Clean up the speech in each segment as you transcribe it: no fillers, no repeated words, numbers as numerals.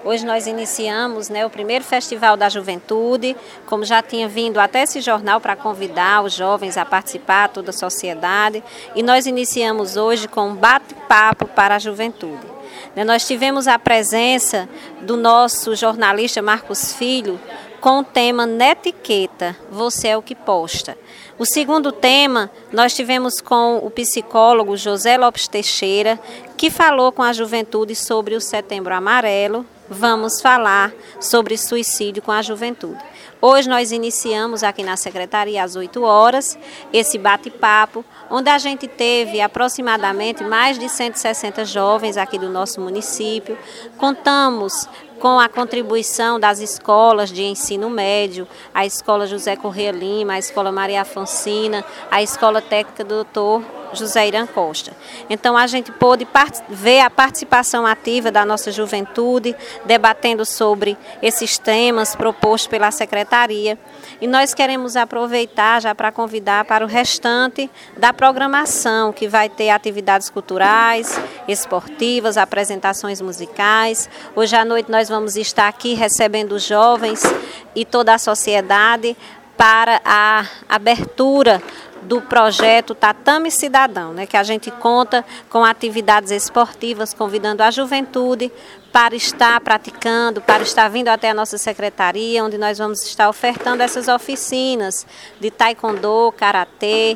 Hoje nós iniciamos, o primeiro Festival da Juventude, como já tinha vindo até esse jornal para convidar os jovens a participar, toda a sociedade, e nós iniciamos hoje com um bate-papo para a juventude. Nós tivemos a presença do nosso jornalista Marcos Filho com o tema Netiqueta, você é o que posta. O segundo tema, nós tivemos com o psicólogo José Lopes Teixeira, que falou com a juventude sobre o Setembro Amarelo. Vamos falar sobre suicídio com a juventude. Hoje nós iniciamos aqui na Secretaria às 8 horas, esse bate-papo, onde a gente teve aproximadamente mais de 160 jovens aqui do nosso município. Contamos com a contribuição das escolas de ensino médio, a Escola José Corrêa Lima, a Escola Maria Afonsina, a Escola Técnica do Dr. José Irã Costa. Então a gente pôde ver a participação ativa da nossa juventude, debatendo sobre esses temas propostos pela Secretaria. E nós queremos aproveitar já para convidar para o restante da programação, que vai ter atividades culturais, esportivas, apresentações musicais. Hoje à noite nós vamos estar aqui recebendo os jovens e toda a sociedade para a abertura do projeto Tatame Cidadão, que a gente conta com atividades esportivas, convidando a juventude para estar praticando, para estar vindo até a nossa secretaria, onde nós vamos estar ofertando essas oficinas de taekwondo, karatê,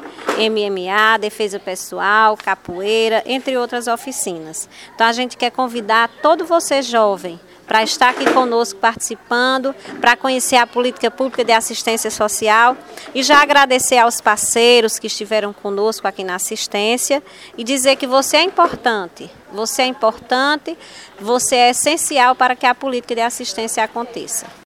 MMA, defesa pessoal, capoeira, entre outras oficinas. Então a gente quer convidar todo você jovem para estar aqui conosco participando, para conhecer a política pública de assistência social e já agradecer aos parceiros que estiveram conosco aqui na assistência e dizer que você é importante, você é essencial para que a política de assistência aconteça.